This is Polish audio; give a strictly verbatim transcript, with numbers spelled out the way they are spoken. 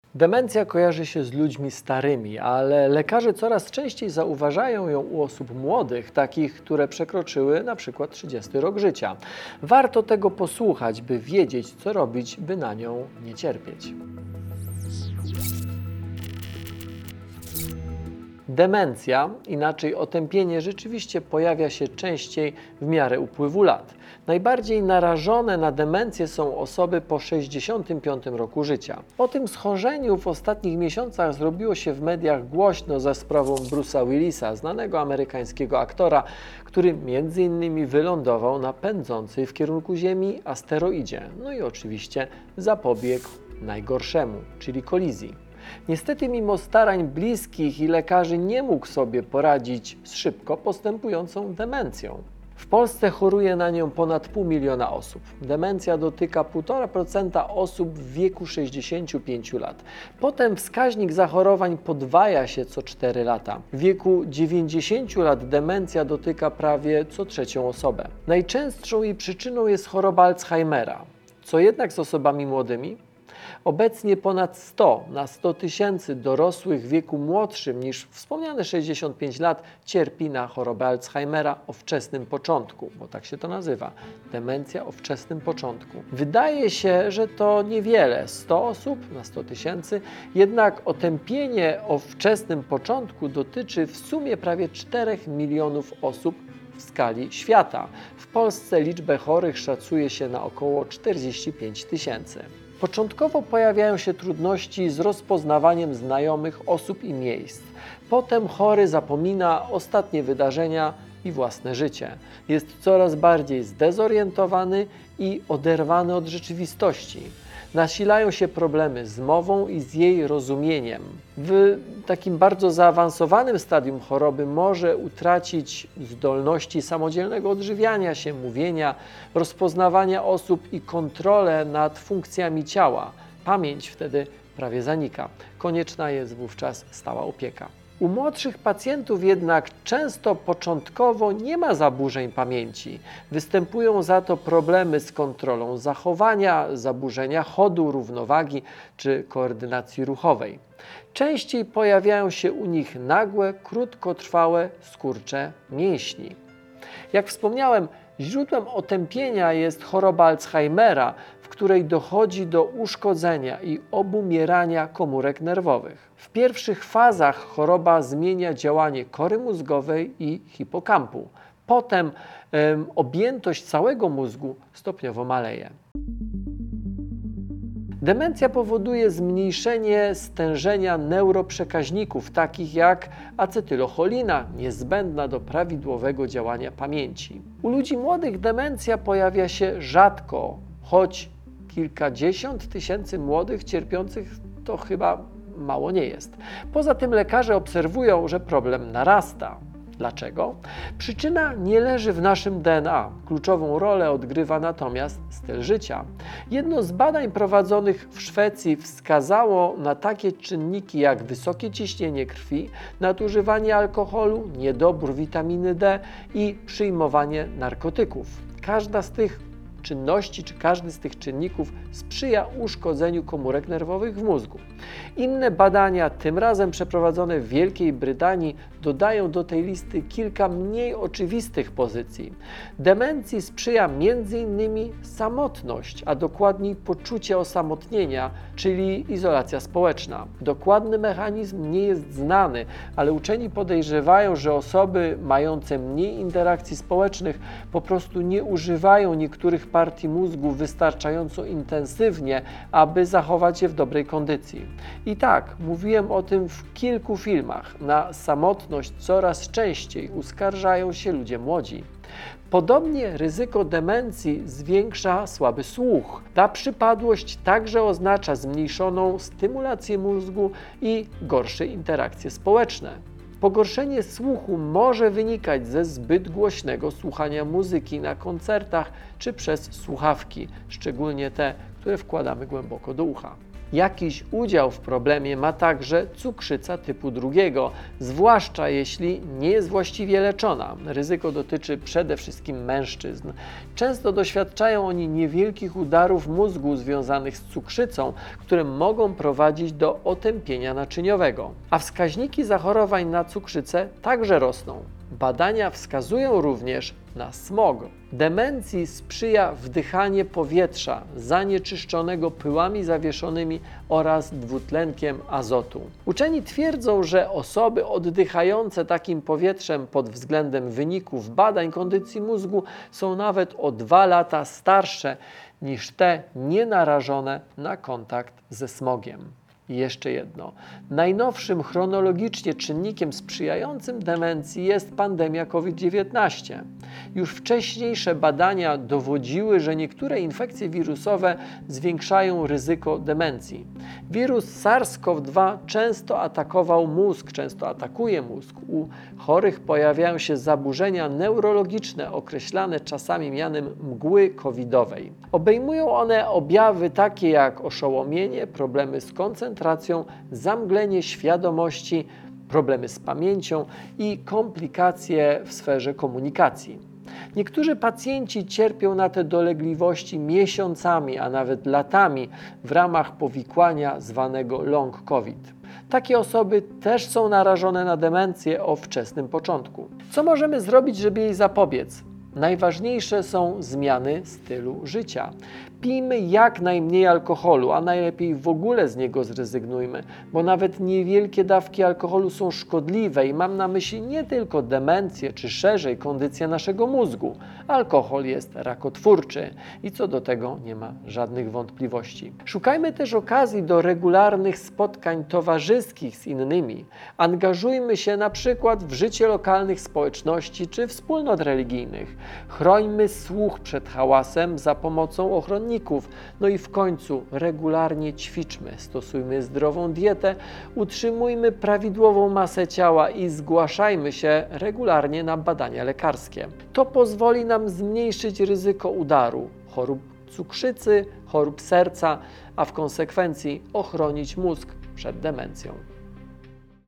Demencja kojarzy się z ludźmi starymi, ale lekarze coraz częściej zauważają ją u osób młodych, takich, które przekroczyły na przykład trzydziesty rok życia. Warto tego posłuchać, by wiedzieć, co robić, by na nią nie cierpieć. Demencja, inaczej otępienie, rzeczywiście pojawia się częściej w miarę upływu lat. Najbardziej narażone na demencję są osoby po sześćdziesiątym piątym roku życia. O tym schorzeniu w ostatnich miesiącach zrobiło się w mediach głośno za sprawą Bruce'a Willisa, znanego amerykańskiego aktora, który między innymi wylądował na pędzącej w kierunku Ziemi asteroidzie. No i oczywiście zapobiegł najgorszemu, czyli kolizji. Niestety mimo starań bliskich i lekarzy nie mógł sobie poradzić z szybko postępującą demencją. W Polsce choruje na nią ponad pół miliona osób. Demencja dotyka półtora procent osób w wieku sześćdziesięciu pięciu lat. Potem wskaźnik zachorowań podwaja się co cztery lata. W wieku dziewięćdziesięciu lat demencja dotyka prawie co trzecią osobę. Najczęstszą jej przyczyną jest choroba Alzheimera. Co jednak z osobami młodymi? Obecnie ponad sto na sto tysięcy dorosłych w wieku młodszym niż wspomniane sześćdziesiąt pięć lat cierpi na chorobę Alzheimera o wczesnym początku, bo tak się to nazywa, demencja o wczesnym początku. Wydaje się, że to niewiele, sto osób na sto tysięcy, jednak otępienie o wczesnym początku dotyczy w sumie prawie czterech milionów osób w skali świata. W Polsce liczbę chorych szacuje się na około czterdzieści pięć tysięcy. Początkowo pojawiają się trudności z rozpoznawaniem znajomych osób i miejsc. Potem chory zapomina ostatnie wydarzenia i własne życie. Jest coraz bardziej zdezorientowany i oderwany od rzeczywistości. Nasilają się problemy z mową i z jej rozumieniem. W takim bardzo zaawansowanym stadium choroby może utracić zdolności samodzielnego odżywiania się, mówienia, rozpoznawania osób i kontrolę nad funkcjami ciała. Pamięć wtedy prawie zanika. Konieczna jest wówczas stała opieka. U młodszych pacjentów jednak często początkowo nie ma zaburzeń pamięci. Występują za to problemy z kontrolą zachowania, zaburzenia chodu, równowagi czy koordynacji ruchowej. Częściej pojawiają się u nich nagłe, krótkotrwałe skurcze mięśni. Jak wspomniałem, źródłem otępienia jest choroba Alzheimera, w której dochodzi do uszkodzenia i obumierania komórek nerwowych. W pierwszych fazach choroba zmienia działanie kory mózgowej i hipokampu. Potem em, objętość całego mózgu stopniowo maleje. Demencja powoduje zmniejszenie stężenia neuroprzekaźników, takich jak acetylocholina, niezbędna do prawidłowego działania pamięci. U ludzi młodych demencja pojawia się rzadko, choć kilkadziesiąt tysięcy młodych cierpiących to chyba mało nie jest. Poza tym lekarze obserwują, że problem narasta. Dlaczego? Przyczyna nie leży w naszym D N A. Kluczową rolę odgrywa natomiast styl życia. Jedno z badań prowadzonych w Szwecji wskazało na takie czynniki jak wysokie ciśnienie krwi, nadużywanie alkoholu, niedobór witaminy D i przyjmowanie narkotyków. Każda z tych czynności, czy każdy z tych czynników sprzyja uszkodzeniu komórek nerwowych w mózgu. Inne badania, tym razem przeprowadzone w Wielkiej Brytanii, dodają do tej listy kilka mniej oczywistych pozycji. Demencji sprzyja między innymi samotność, a dokładniej poczucie osamotnienia, czyli izolacja społeczna. Dokładny mechanizm nie jest znany, ale uczeni podejrzewają, że osoby mające mniej interakcji społecznych po prostu nie używają niektórych partii mózgu wystarczająco intensywnie, aby zachować je w dobrej kondycji. I tak, mówiłem o tym w kilku filmach. Na samotność coraz częściej uskarżają się ludzie młodzi. Podobnie ryzyko demencji zwiększa słaby słuch. Ta przypadłość także oznacza zmniejszoną stymulację mózgu i gorsze interakcje społeczne. Pogorszenie słuchu może wynikać ze zbyt głośnego słuchania muzyki na koncertach czy przez słuchawki, szczególnie te, które wkładamy głęboko do ucha. Jakiś udział w problemie ma także cukrzyca typu drugiego, zwłaszcza jeśli nie jest właściwie leczona. Ryzyko dotyczy przede wszystkim mężczyzn. Często doświadczają oni niewielkich udarów mózgu związanych z cukrzycą, które mogą prowadzić do otępienia naczyniowego. A wskaźniki zachorowań na cukrzycę także rosną. Badania wskazują również na smog. Demencji sprzyja wdychanie powietrza zanieczyszczonego pyłami zawieszonymi oraz dwutlenkiem azotu. Uczeni twierdzą, że osoby oddychające takim powietrzem pod względem wyników badań kondycji mózgu są nawet o dwa lata starsze niż te nienarażone na kontakt ze smogiem. I jeszcze jedno. Najnowszym chronologicznie czynnikiem sprzyjającym demencji jest pandemia COVID dziewiętnaście. Już wcześniejsze badania dowodziły, że niektóre infekcje wirusowe zwiększają ryzyko demencji. Wirus SARS-CoV dwa często atakował mózg, często atakuje mózg. U chorych pojawiają się zaburzenia neurologiczne określane czasami mianem mgły covidowej. Obejmują one objawy takie jak oszołomienie, problemy z koncentracją, zamglenie świadomości, problemy z pamięcią i komplikacje w sferze komunikacji. Niektórzy pacjenci cierpią na te dolegliwości miesiącami, a nawet latami w ramach powikłania zwanego long COVID. Takie osoby też są narażone na demencję o wczesnym początku. Co możemy zrobić, żeby jej zapobiec? Najważniejsze są zmiany stylu życia. Pijmy jak najmniej alkoholu, a najlepiej w ogóle z niego zrezygnujmy, bo nawet niewielkie dawki alkoholu są szkodliwe i mam na myśli nie tylko demencję, czy szerzej kondycję naszego mózgu. Alkohol jest rakotwórczy i co do tego nie ma żadnych wątpliwości. Szukajmy też okazji do regularnych spotkań towarzyskich z innymi. Angażujmy się na przykład w życie lokalnych społeczności czy wspólnot religijnych. Chrońmy słuch przed hałasem za pomocą ochronników. No i w końcu regularnie ćwiczmy, stosujmy zdrową dietę, utrzymujmy prawidłową masę ciała i zgłaszajmy się regularnie na badania lekarskie. To pozwoli nam zmniejszyć ryzyko udaru, chorób cukrzycy, chorób serca, a w konsekwencji ochronić mózg przed demencją.